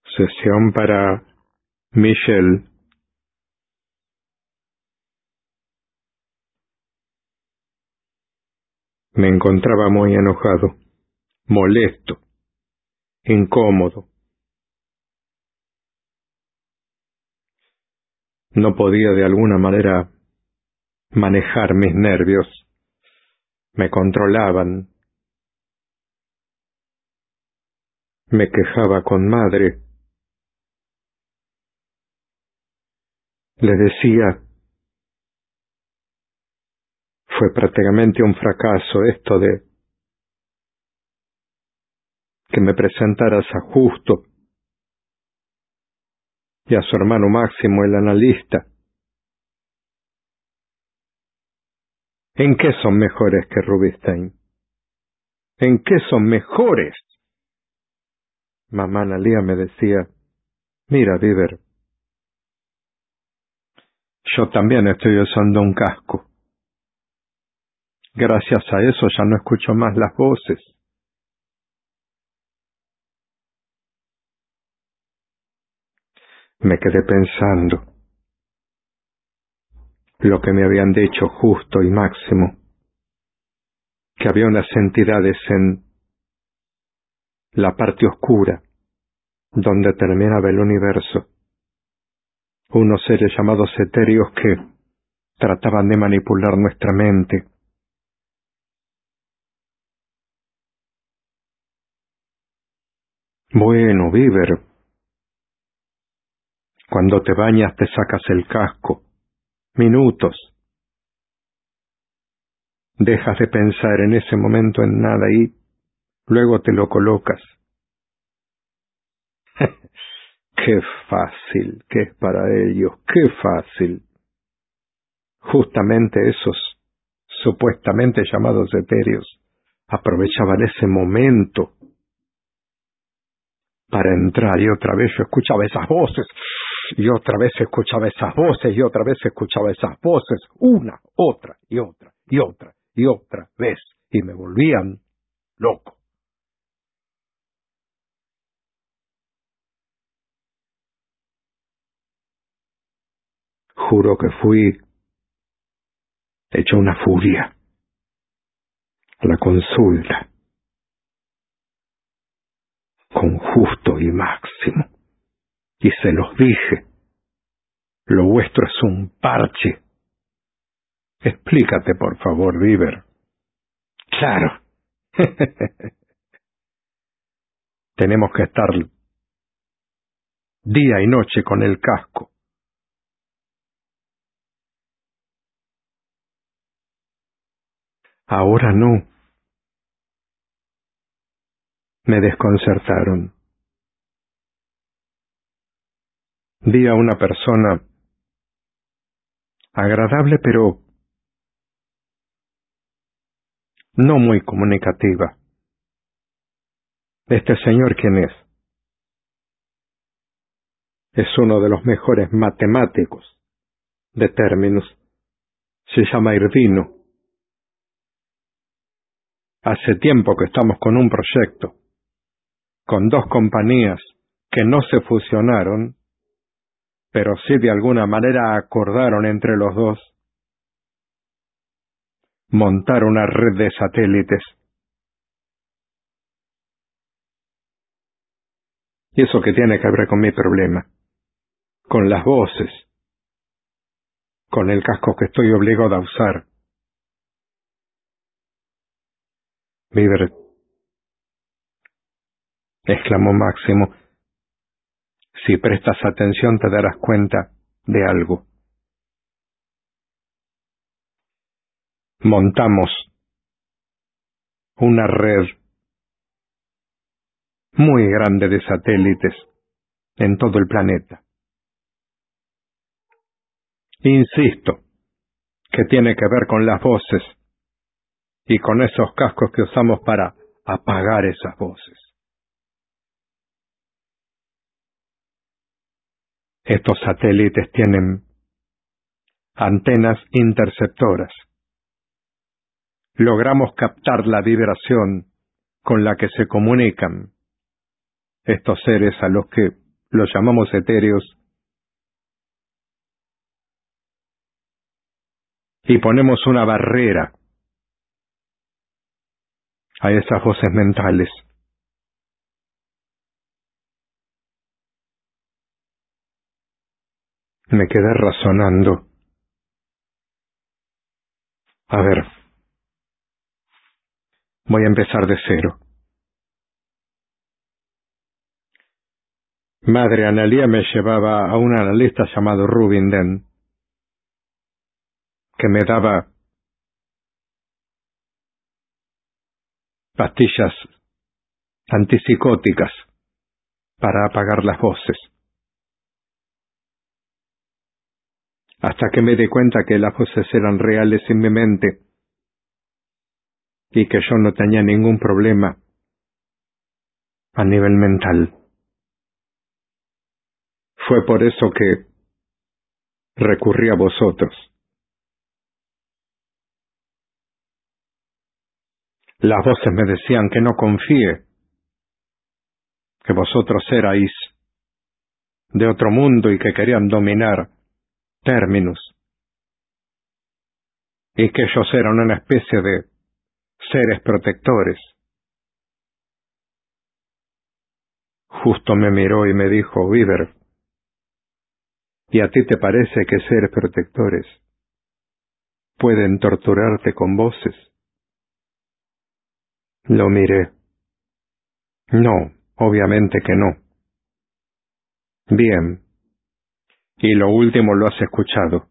Sesión para Michelle. Me encontraba muy enojado, molesto, incómodo. No podía de alguna manera manejar mis nervios. Me controlaban. Me quejaba con madre. Le decía, fue prácticamente un fracaso esto de que me presentaras a Justo y a su hermano Máximo, el analista. ¿En qué son mejores que Rubinstein? ¿En qué son mejores? Mamá Analía me decía, mira, Bieber, yo también estoy usando un casco. Gracias a eso ya no escucho más las voces. Me quedé pensando lo que me habían dicho Justo y Máximo, que había unas entidades en la parte oscura, donde terminaba el universo, unos seres llamados etéreos que trataban de manipular nuestra mente. Bueno, Bieber, cuando te bañas te sacas el casco. Minutos. Dejas de pensar en ese momento en nada y luego te lo colocas. Qué fácil que es para ellos, qué fácil. Justamente esos supuestamente llamados etéreos aprovechaban ese momento para entrar y otra vez yo escuchaba esas voces, y otra vez escuchaba esas voces, y otra vez escuchaba esas voces, una, otra, y otra, y otra, y otra vez, y me volvían loco. Juro que fui hecho una furia a la consulta con Justo y Máximo, y se los dije, lo vuestro es un parche. Explícate, por favor, Bieber. Claro. Tenemos que estar día y noche con el casco. Ahora no. Me desconcertaron. Vi a una persona agradable, pero no muy comunicativa. Este señor, ¿quién es? Es uno de los mejores matemáticos de términos. Se llama Irvino. Hace tiempo que estamos con un proyecto, con dos compañías que no se fusionaron, pero sí de alguna manera acordaron entre los dos montar una red de satélites. ¿Y eso qué tiene que ver con mi problema? Con las voces, con el casco que estoy obligado a usar. Bieber, exclamó Máximo, si prestas atención te darás cuenta de algo. Montamos una red muy grande de satélites en todo el planeta. Insisto, que tiene que ver con las voces y con esos cascos que usamos para apagar esas voces. Estos satélites tienen antenas interceptoras. Logramos captar la vibración con la que se comunican estos seres a los que los llamamos etéreos, y ponemos una barrera a esas voces mentales. Me quedé razonando. A ver, voy a empezar de cero. Madre Analía me llevaba a un analista llamado Rubinden, que me daba pastillas antipsicóticas para apagar las voces. Hasta que me di cuenta que las voces eran reales en mi mente y que yo no tenía ningún problema a nivel mental. Fue por eso que recurrí a vosotros. Las voces me decían que no confíe, que vosotros erais de otro mundo y que querían dominar Terminus, y que ellos eran una especie de seres protectores. Justo me miró y me dijo: Viver, ¿y a ti te parece que seres protectores pueden torturarte con voces? Lo miré. No, obviamente que no. Bien. Y lo último lo has escuchado.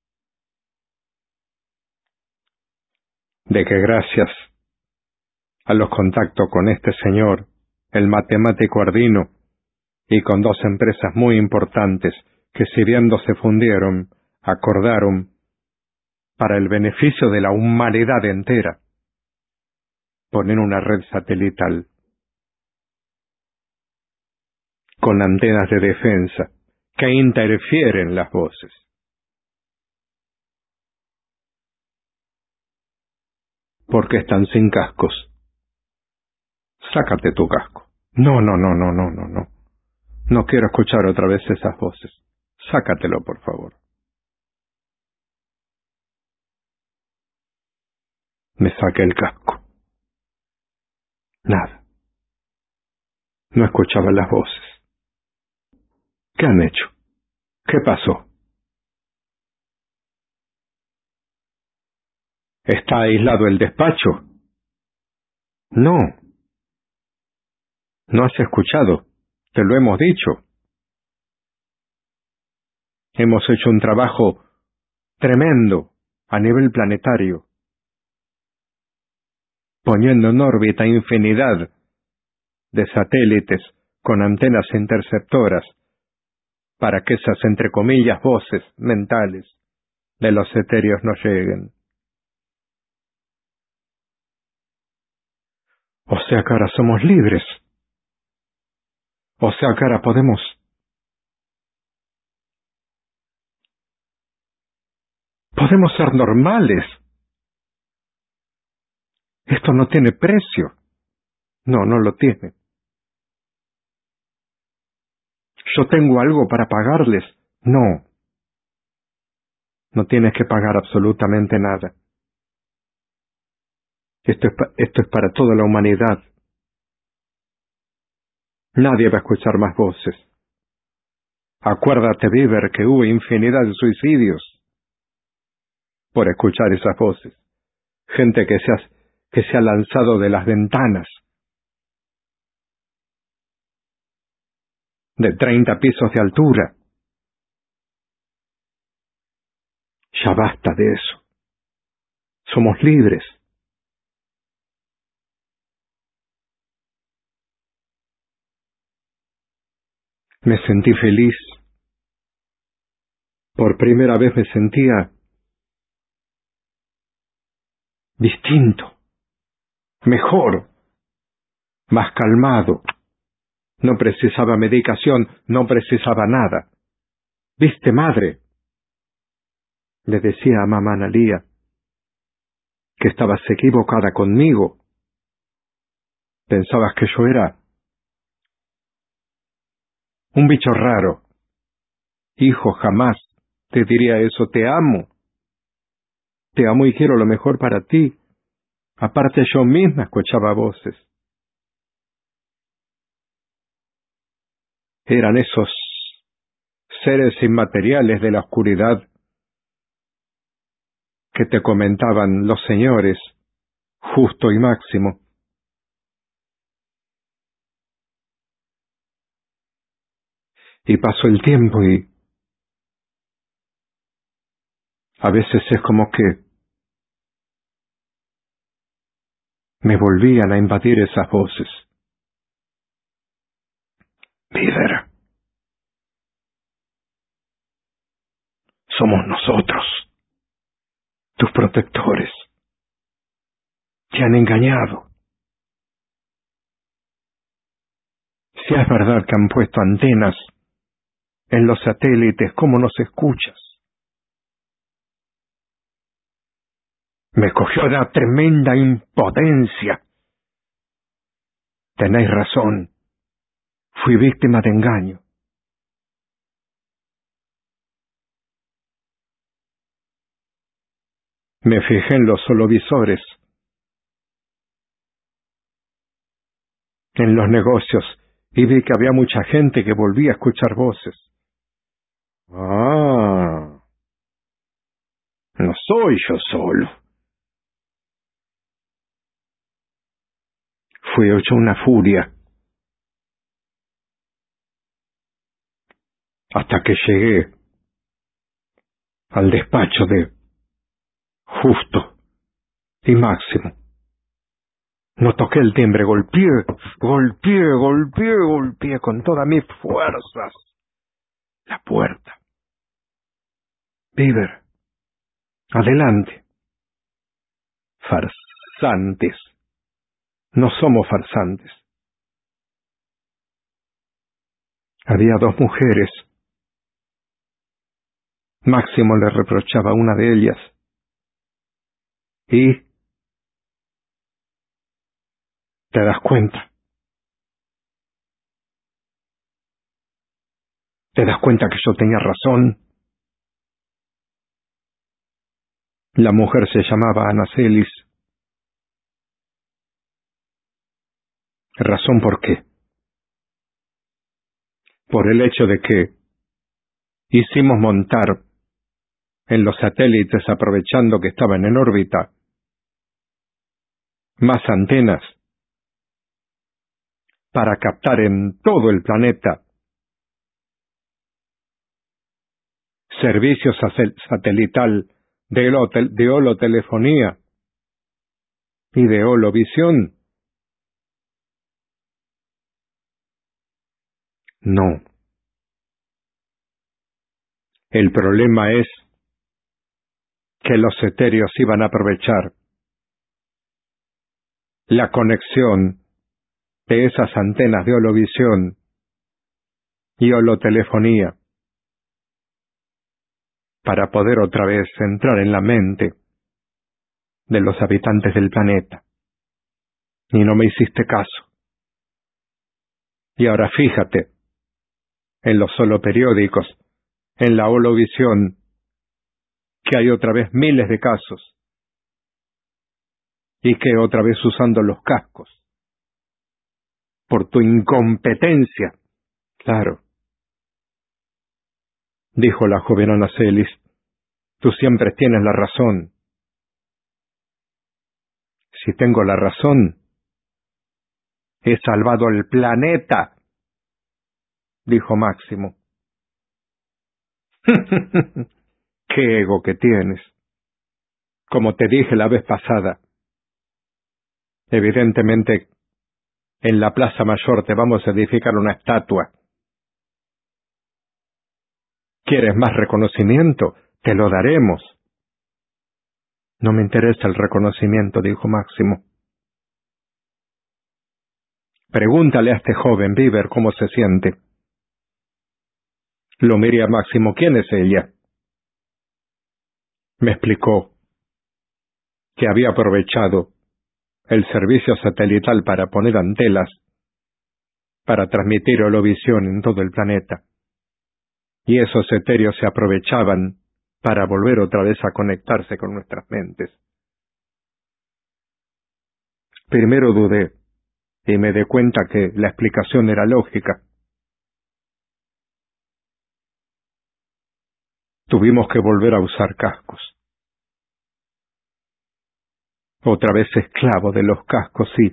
De que gracias a los contactos con este señor, el matemático Ardino, y con dos empresas muy importantes que, si bien se fundieron, acordaron, para el beneficio de la humanidad entera, poner una red satelital con antenas de defensa que interfieren las voces. ¿Por qué están sin cascos? Sácate tu casco. No. No quiero escuchar otra vez esas voces. Sácatelo, por favor. Me saqué el casco. Nada. No escuchaba las voces. ¿Qué han hecho? ¿Qué pasó? ¿Está aislado el despacho? No. No has escuchado. Te lo hemos dicho. Hemos hecho un trabajo tremendo a nivel planetario, poniendo en órbita infinidad de satélites con antenas interceptoras para que esas, entre comillas, voces mentales de los etéreos no lleguen. O sea que ahora somos libres. O sea que ahora podemos ser normales. Esto no tiene precio. No lo tiene. ¿Yo tengo algo para pagarles? No tienes que pagar absolutamente nada. Esto es para toda la humanidad. Nadie va a escuchar más voces. Acuérdate, Viver, que hubo infinidad de suicidios por escuchar esas voces. Gente que se ha lanzado de las ventanas de 30 pisos de altura. Ya basta de eso. Somos libres. Me sentí feliz. Por primera vez me sentía distinto, mejor, más calmado. No precisaba medicación, no precisaba nada. ¿Viste, madre?, le decía a mamá Analía, que estabas equivocada conmigo. Pensabas que yo era Un bicho raro. Hijo, jamás te diría eso. Te amo. Te amo y quiero lo mejor para ti. Aparte, yo misma escuchaba voces. Eran esos seres inmateriales de la oscuridad que te comentaban los señores, Justo y Máximo. Y pasó el tiempo y a veces es como que me volvían a invadir esas voces. Líder, somos nosotros, tus protectores. Te han engañado. Si es verdad que han puesto antenas en los satélites, ¿cómo nos escuchas? Me cogió una tremenda impotencia. Tenéis razón. Fui víctima de engaño. Me fijé en los holovisores, en los negocios, y vi que había mucha gente que volvía a escuchar voces. Ah, no soy yo solo. Fui hecho una furia. Hasta que llegué al despacho de Justo y Máximo. No toqué el timbre, golpeé con todas mis fuerzas la puerta. Bieber, adelante. Farsantes. No somos farsantes. Había dos mujeres. Máximo le reprochaba a una de ellas. Y te das cuenta. Te das cuenta que yo tenía razón. La mujer se llamaba Ana Celis. ¿Razón por qué? Por el hecho de que hicimos montar en los satélites, aprovechando que estaban en órbita, más antenas para captar en todo el planeta servicios satelital de holotelefonía y de holovisión. No. El problema es que los etéreos iban a aprovechar la conexión de esas antenas de holovisión y holotelefonía para poder otra vez entrar en la mente de los habitantes del planeta. Y no me hiciste caso. Y ahora fíjate, en los holoperiódicos, en la holovisión, que hay otra vez miles de casos, y que otra vez usando los cascos, por tu incompetencia. Claro, dijo la joven Ana Celis, tú siempre tienes la razón. Si tengo la razón, he salvado el planeta, dijo Máximo. ¡Qué ego que tienes! Como te dije la vez pasada, evidentemente en la Plaza Mayor te vamos a edificar una estatua. ¿Quieres más reconocimiento? Te lo daremos. No me interesa el reconocimiento, dijo Máximo. Pregúntale a este joven, Bieber, cómo se siente. Lo miré a Máximo. ¿Quién es ella? Me explicó que había aprovechado el servicio satelital para poner antenas para transmitir holovisión en todo el planeta. Y esos etéreos se aprovechaban para volver otra vez a conectarse con nuestras mentes. Primero dudé y me di cuenta que la explicación era lógica. Tuvimos que volver a usar cascos. Otra vez esclavo de los cascos, sí.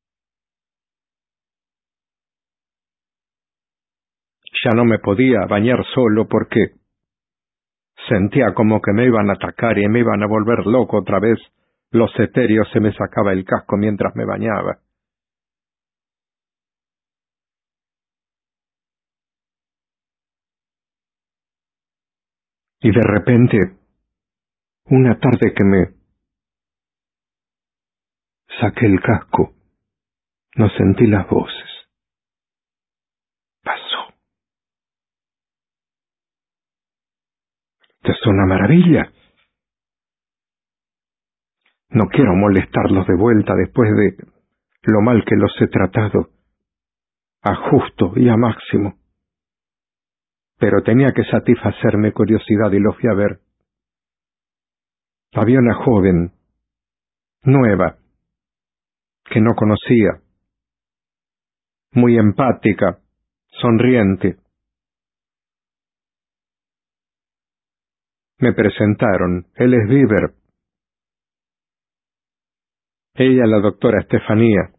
Ya no me podía bañar solo porque sentía como que me iban a atacar y me iban a volver loco otra vez. Los etéreos se me sacaba el casco mientras me bañaba. Y de repente, una tarde que me saqué el casco, no sentí las voces. Pasó. Es una maravilla. No quiero molestarlos de vuelta después de lo mal que los he tratado, a Justo y a Máximo. Pero tenía que satisfacer mi curiosidad y los fui a ver. Había una joven, nueva, que no conocía, muy empática, sonriente. Me presentaron, él es Bieber. Ella, la doctora Estefanía,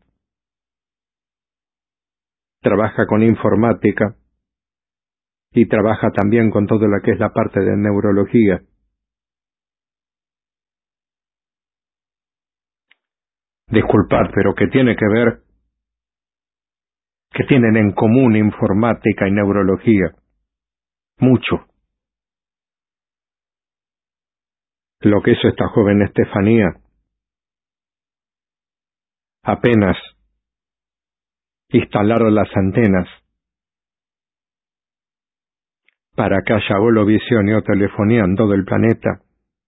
trabaja con informática y trabaja también con todo lo que es la parte de neurología. Disculpad, pero ¿qué tiene que ver? ¿Qué tienen en común informática y neurología? Mucho. Lo que hizo esta joven Estefanía, apenas instalaron las antenas para que haya holovisión y telefonía en todo el planeta,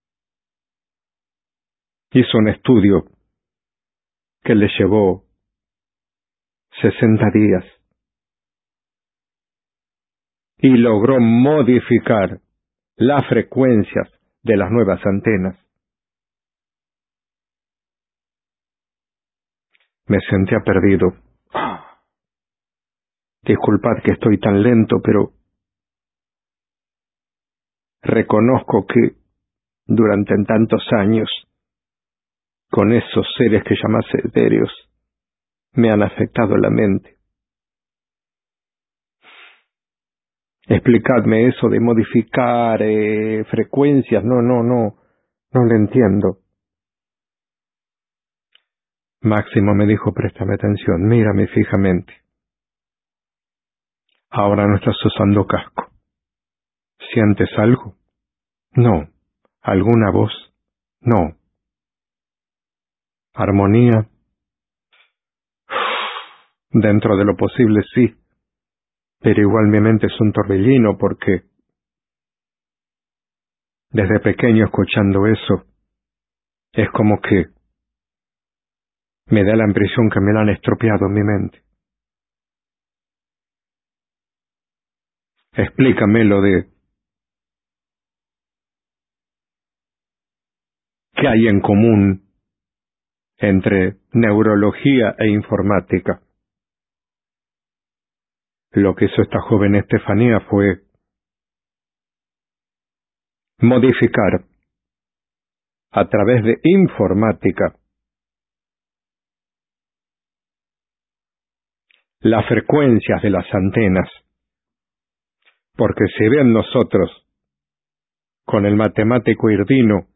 hizo un estudio que le llevó 60 días y logró modificar las frecuencias de las nuevas antenas. Me sentía perdido. Disculpad que estoy tan lento, pero reconozco que durante tantos años, con esos seres que llamás etéreos, me han afectado la mente. Explicadme eso de modificar frecuencias. No lo entiendo. Máximo me dijo, préstame atención, mírame fijamente. Ahora no estás usando casco. ¿Sientes algo? No. ¿Alguna voz? No. ¿Armonía? Dentro de lo posible sí, pero igual mi mente es un torbellino porque desde pequeño escuchando eso, es como que me da la impresión que me la han estropeado en mi mente. Explícame lo de qué hay en común entre neurología e informática. Lo que hizo esta joven Estefanía fue modificar a través de informática las frecuencias de las antenas, porque si bien nosotros, con el matemático Irdino,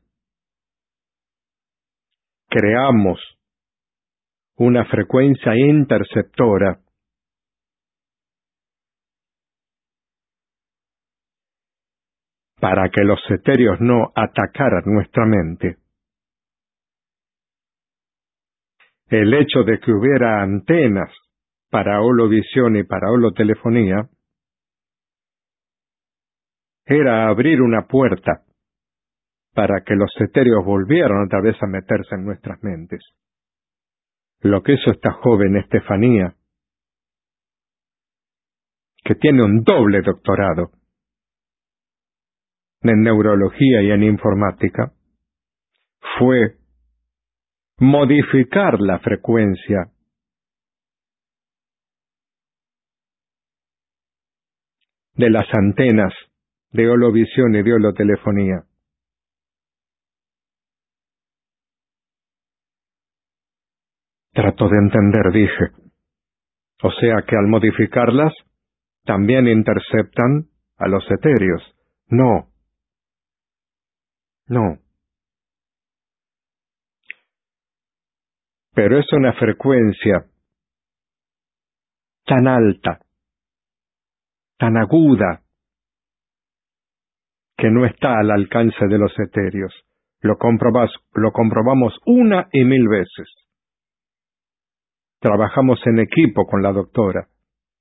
creamos una frecuencia interceptora para que los etéreos no atacaran nuestra mente. El hecho de que hubiera antenas para holovisión y para holotelefonía era abrir una puerta para que los etéreos volvieran otra vez a meterse en nuestras mentes. Lo que hizo esta joven Estefanía que tiene un doble doctorado en neurología y en informática, fue modificar la frecuencia de las antenas de holovisión y de holotelefonía. Trato de entender, dije. O sea que al modificarlas, también interceptan a los etéreos. No. No. Pero es una frecuencia tan alta, tan aguda, que no está al alcance de los etéreos. Lo comprobamos una y mil veces. Trabajamos en equipo con la doctora.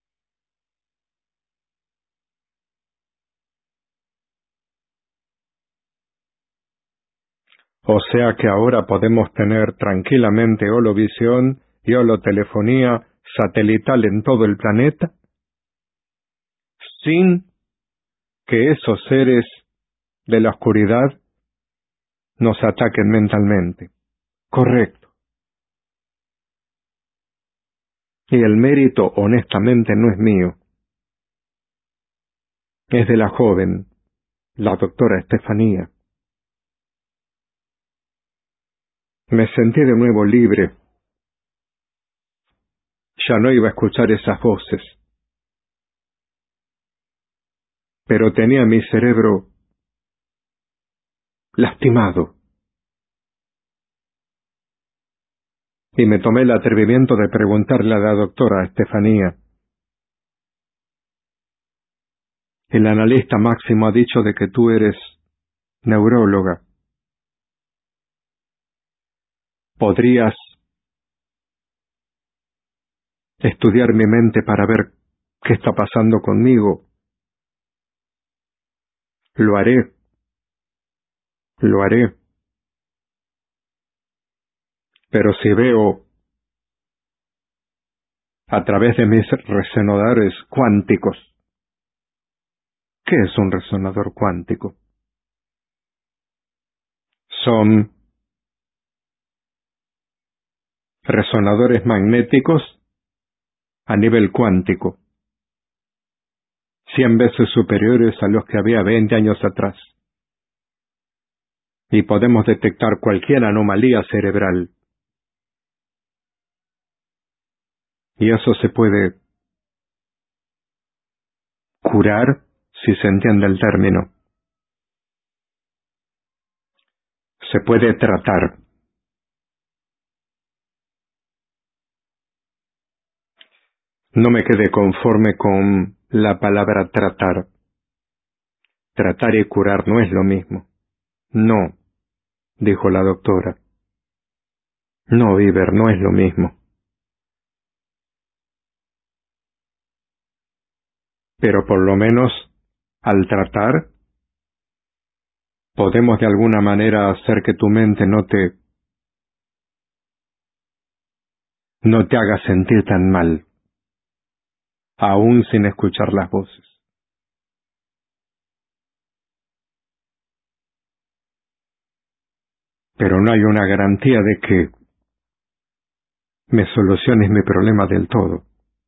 O sea que ahora podemos tener tranquilamente holovisión y holotelefonía satelital en todo el planeta, sin que esos seres de la oscuridad nos ataquen mentalmente. Correcto. Y el mérito, honestamente, no es mío. Es de la joven, la doctora Estefanía. Me sentí de nuevo libre. Ya no iba a escuchar esas voces. Pero tenía mi cerebro lastimado. Y me tomé el atrevimiento de preguntarle a la doctora Estefanía: el analista máximo ha dicho de que tú eres neuróloga. ¿Podrías estudiar mi mente para ver qué está pasando conmigo? Lo haré. Lo haré. Pero si veo a través de mis resonadores cuánticos. ¿Qué es un resonador cuántico? Son resonadores magnéticos a nivel cuántico, 100 veces superiores a los que había 20 años atrás. Y podemos detectar cualquier anomalía cerebral. Y eso se puede curar, si se entiende el término. Se puede tratar. No me quedé conforme con la palabra tratar. Tratar y curar no es lo mismo. No, dijo la doctora. No, Iber, no es lo mismo. Pero por lo menos, al tratar, podemos de alguna manera hacer que tu mente no te haga sentir tan mal, aún sin escuchar las voces. Pero no hay una garantía de que me soluciones mi problema del todo.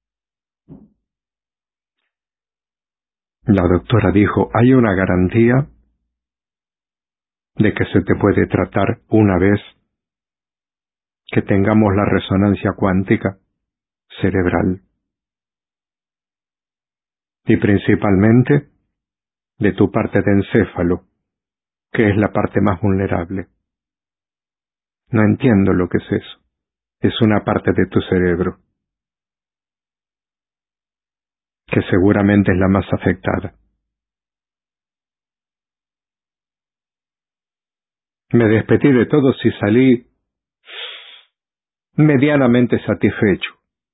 La doctora dijo: hay una garantía de que se te puede tratar una vez que tengamos la resonancia cuántica cerebral. Y principalmente de tu parte de encéfalo, que es la parte más vulnerable. No entiendo lo que es eso. Es una parte de tu cerebro, que seguramente es la más afectada. Me despedí de todos y salí medianamente satisfecho.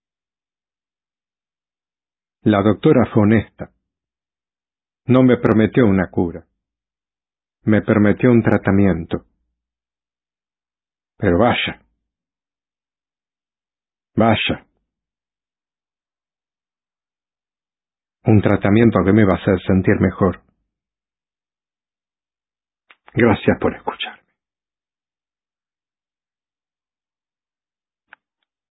La doctora fue honesta. No me prometió una cura. Me prometió un tratamiento. Pero vaya. un tratamiento que me iba a hacer sentir mejor. Gracias por escuchar.